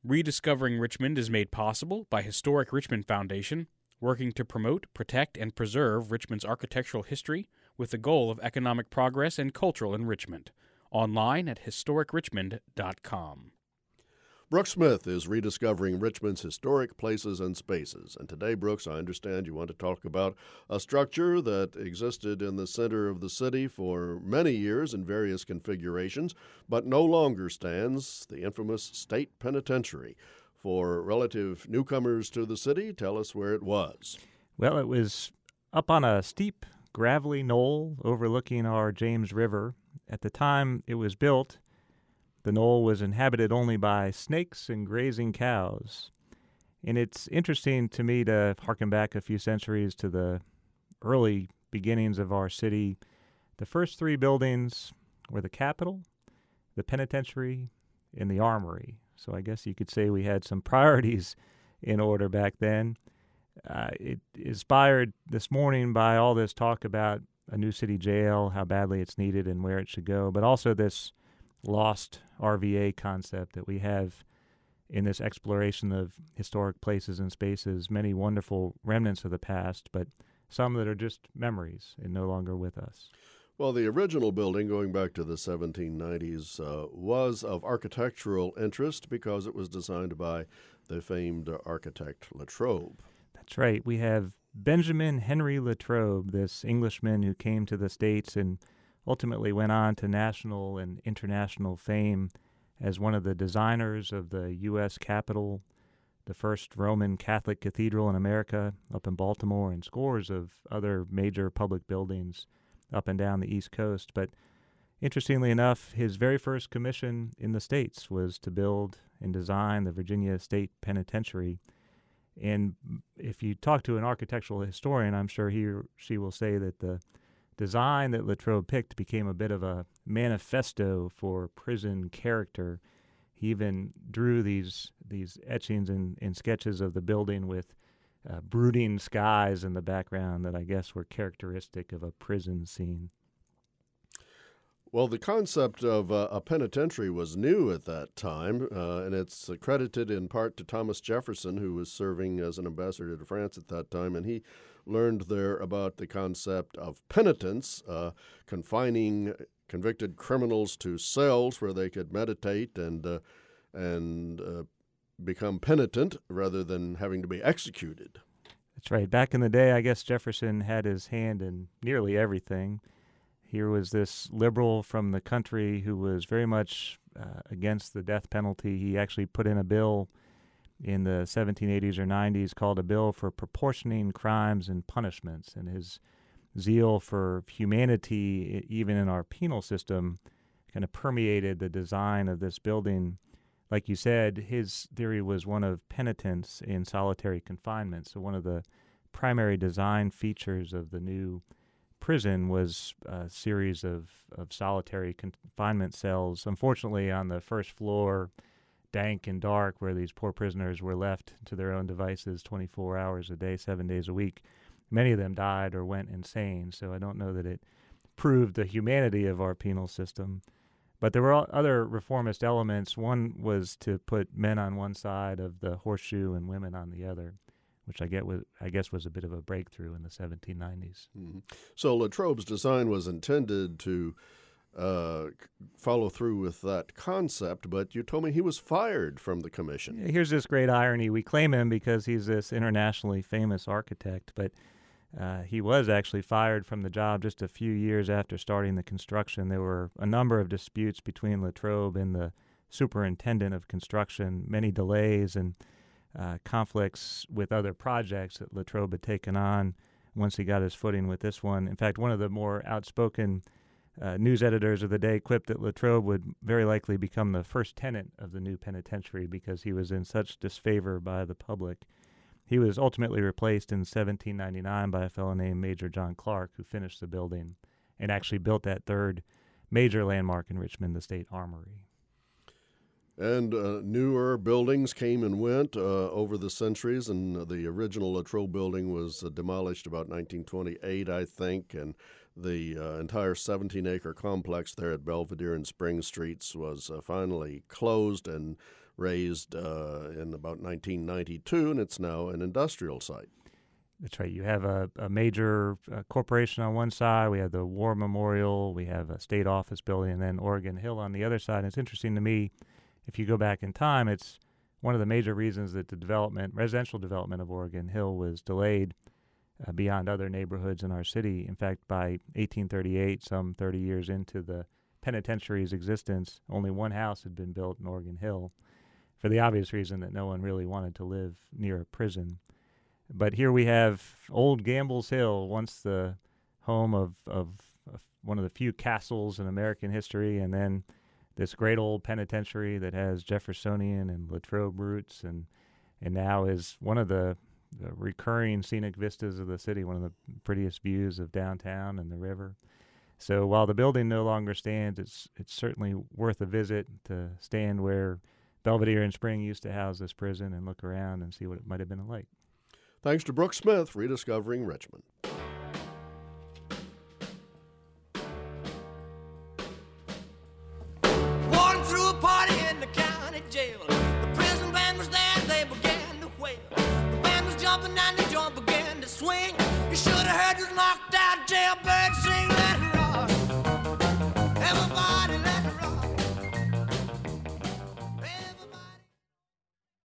Rediscovering Richmond is made possible by Historic Richmond Foundation, working to promote, protect, and preserve Richmond's architectural history with the goal of economic progress and cultural enrichment. Online at historicrichmond.com. Brooks Smith is rediscovering Richmond's historic places and spaces. And today, Brooks, I understand you want to talk about a structure that existed in the center of the city for many years in various configurations, but no longer stands, the infamous State Penitentiary. For relative newcomers to the city, tell us where it was. Well, it was up on a steep, gravelly knoll overlooking our James River. At the time it was built, the knoll was inhabited only by snakes and grazing cows. And it's interesting to me to harken back a few centuries to the early beginnings of our city. The first three buildings were the Capitol, the Penitentiary, and the Armory. So I guess you could say we had some priorities in order back then. It inspired this morning by all this talk about a new city jail, how badly it's needed and where it should go, but also this lost RVA concept that we have in this exploration of historic places and spaces, many wonderful remnants of the past, but some that are just memories and no longer with us. Well, the original building, going back to the 1790s, was of architectural interest because it was designed by the famed architect Latrobe. That's right. We have Benjamin Henry Latrobe, this Englishman who came to the States and ultimately went on to national and international fame as one of the designers of the U.S. Capitol, the first Roman Catholic cathedral in America up in Baltimore, and scores of other major public buildings up and down the East Coast. But interestingly enough, his very first commission in the States was to build and design the Virginia State Penitentiary. And if you talk to an architectural historian, I'm sure he or she will say that the design that Latrobe picked became a bit of a manifesto for prison character. He even drew these etchings and sketches of the building with brooding skies in the background that I guess were characteristic of a prison scene. Well, the concept of a penitentiary was new at that time, and it's credited in part to Thomas Jefferson, who was serving as an ambassador to France at that time, and he learned there about the concept of penitence, confining convicted criminals to cells where they could meditate and become penitent rather than having to be executed. That's right. Back in the day, I guess Jefferson had his hand in nearly everything. Here was this liberal from the country who was very much against the death penalty. He actually put in a bill in the 1780s or 90s called a bill for proportioning crimes and punishments. And his zeal for humanity, even in our penal system, kind of permeated the design of this building. Like you said, his theory was one of penitence in solitary confinement. So one of the primary design features of the new prison was a series of solitary confinement cells. Unfortunately, on the first floor, dank and dark, where these poor prisoners were left to their own devices 24 hours a day, 7 days a week. Many of them died or went insane, so I don't know that it proved the humanity of our penal system. But there were other reformist elements. One was to put men on one side of the horseshoe and women on the other, which I guess was a bit of a breakthrough in the 1790s. Mm-hmm. So Latrobe's design was intended to follow through with that concept, but you told me he was fired from the commission. Here's this great irony. We claim him because he's this internationally famous architect, but he was actually fired from the job just a few years after starting the construction. There were a number of disputes between Latrobe and the superintendent of construction, many delays and conflicts with other projects that Latrobe had taken on once he got his footing with this one. In fact, one of the more outspoken news editors of the day quipped that Latrobe would very likely become the first tenant of the new penitentiary because he was in such disfavor by the public. He was ultimately replaced in 1799 by a fellow named Major John Clark, who finished the building and actually built that third major landmark in Richmond, the State Armory. And newer buildings came and went over the centuries, and the original Latrobe building was demolished about 1928, I think, and the entire 17-acre complex there at Belvedere and Spring Streets was finally closed and raised in about 1992, and it's now an industrial site. That's right. You have a major corporation on one side. We have the War Memorial. We have a state office building, and then Oregon Hill on the other side. And it's interesting to me, if you go back in time, it's one of the major reasons that the residential development of Oregon Hill was delayed beyond other neighborhoods in our city. In fact, by 1838, some 30 years into the penitentiary's existence, only one house had been built in Oregon Hill for the obvious reason that no one really wanted to live near a prison. But here we have old Gamble's Hill, once the home of one of the few castles in American history, and then this great old penitentiary that has Jeffersonian and Latrobe roots, and now is one of the recurring scenic vistas of the city, one of the prettiest views of downtown and the river. So while the building no longer stands, it's certainly worth a visit to stand where Belvedere and Spring used to house this prison and look around and see what it might have been like. Thanks to Brooks Smith, Rediscovering Richmond. Walking through a party in the county jail. The prison band was there, they began to wail. The band was jumping and the joint began to swing. You should have heard this knocked out jailbird sing.